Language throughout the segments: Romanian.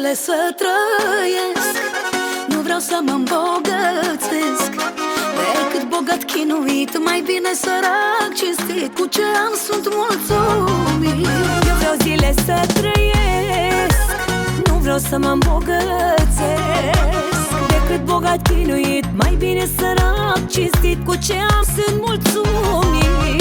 zile să trăiesc, nu vreau să mă îmbogățesc. Decât bogat chinuit, mai bine sărac cinstit. Cu ce am sunt mulțumit. Eu vreau zile să trăiesc, nu vreau să mă îmbogățesc. Decât bogat chinuit, mai bine sărac cinstit. Cu ce am sunt mulțumit.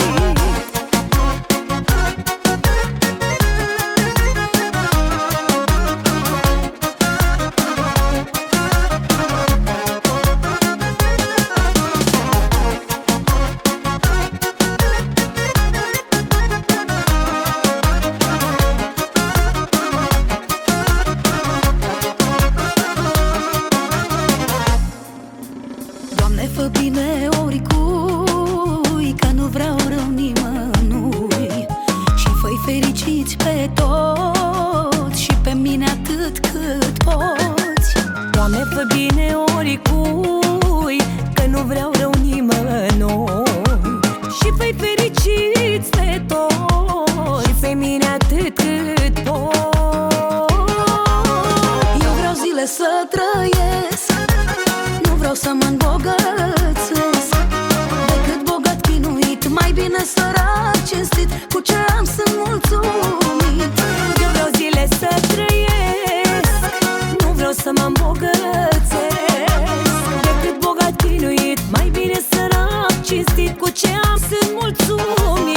Fă bine oricui, că nu vreau rău nimănui. Și fă-i fericiți pe toți și pe mine atât cât poți. Doamne, fă bine oricui, că nu vreau rău nimănui. Și fă-i fericiți pe toți și pe mine atât cât poți. Eu vreau zile să trăiesc, nu vreau să mă îmbogățesc. Decât bogat chinuit, mai bine sărac cinstit. Cu ce am sunt mulțumit. Eu vreau zile să trăiesc, nu vreau să mă îmbogățesc. Decât bogat chinuit, mai bine sărac cinstit. Cu ce am sunt mulțumit.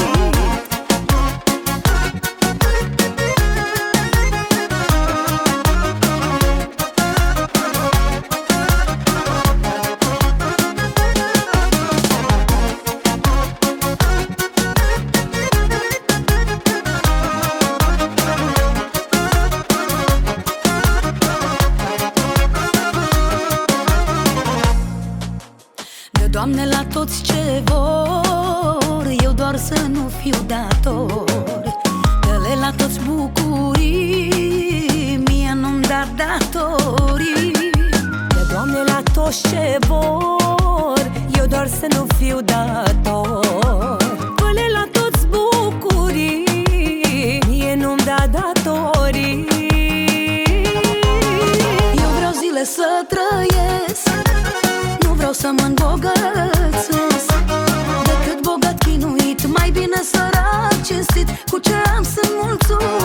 Doamne, la toți ce vor, eu doar să nu fiu dator. Dă-le la toți bucurii, mie nu-mi da datorii. Doamne, la toți ce vor, eu doar să nu fiu dator. Dă-le la toți bucurii, mie nu-mi da datorii. Eu vreau zile să trăiesc, nu vreau să mă îmbogățesc. Decât bogat chinuit, mai bine sărac cinstit. Cu ce am sunt mulțumit.